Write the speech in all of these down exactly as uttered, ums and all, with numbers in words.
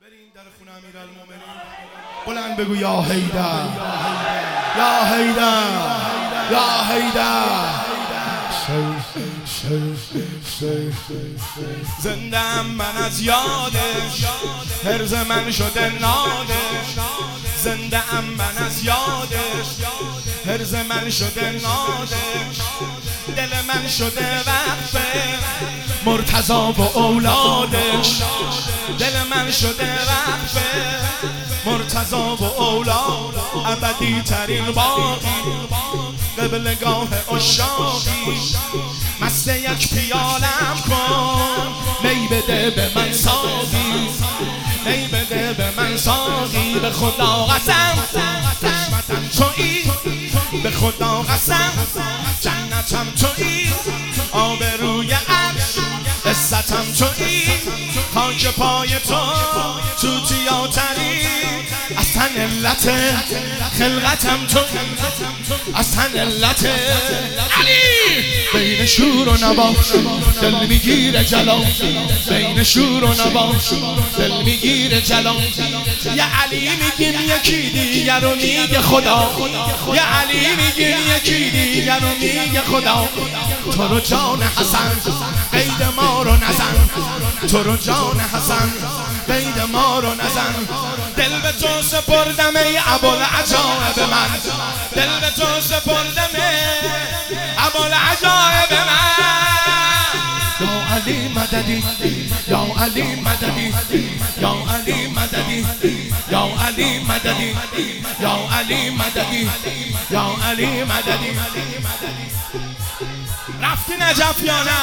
بریم در خونه امیرالمومنین بلند بگو یا حیدر یا حیدر یا حیدر. زندم من از یادش، هرز من شده نادش. زنده ام من از یادش، هرز من شده نادش. دل من شده وقف مرتضا و اولادش. دل من شده وقف مرتضا و اولاد. ابدی ترین باقی قبلگاه عشاقی. مست یک پیالم کن، می بده به من ساقی. می بده به من ساقی. به خدا قسم قسمتم تویی، به خدا قسم جنتم تویی. آبروی عرش عزتم تویی. خاک پای تو توتیاتری. اصلا علت خلقتم تو، اصلا علت علی. بین شور و نوا دل میگیره جلال. بین شور و نوا دل میگیره جلال. یه علی میگیم یکی دیگر رو میگه خدا. یه علی میگیم یکی دیگر رو میگه خدا. تو رو جان حسن قید ما رو نزن. تو رو جان حسن قید ما رو نزن. دل به تو سپردم ای ابوالعجایب من. دل به تو سپردم ای ابوالعجایب من. یا علی مددی یا علی مددی یا علی مددی یا علی مددی یا علی مددی یا علی مددی. رفتی نجف یا نه؟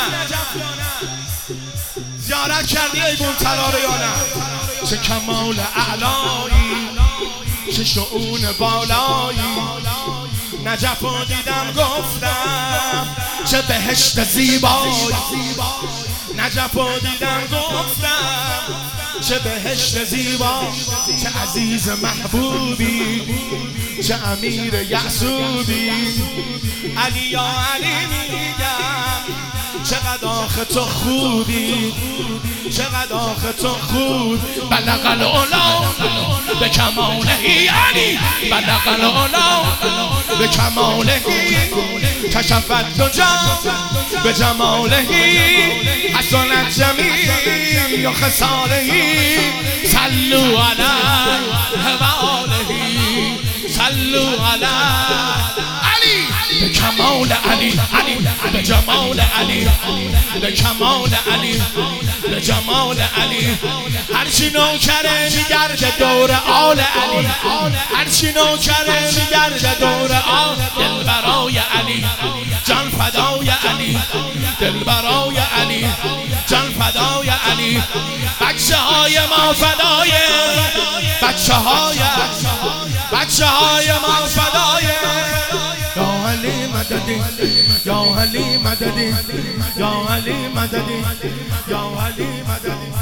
زیارت کردی ایبون تلاره یا نه؟ چه کمال اعلایی، چه شؤون بالایی. نجف رو دیدم گفتم چه بهشت زیبایی. نجف رو دیدم گفتم چه بهشت زیبا. چه عزیز محبوبی، چه امیر یعصوبی. علی یا علی میگم چقدر آخه تو خوبی، چقدر آخه تو خوب. بلغ العلا به کمالهی علی. بلغ العلا به کمالهی. کشفت دجا به جمالهی. حسنت جمیع خصالهی. صلوا علیه و آلهی. صلوا علیه علی. به کمال علی علی به جمال علی. به کمال علی به جمال علی. هرچی نوکره میگرده دور آل علی. هرچی نوکره میگرده دور آل. دل برای علی جان فدای علی. دل برای علی جان فدای علی. بچه های ما فدای بچه های بچه های ما فدای. یا علی مددی یا علی مددی یا علی مددی یا علی مددی.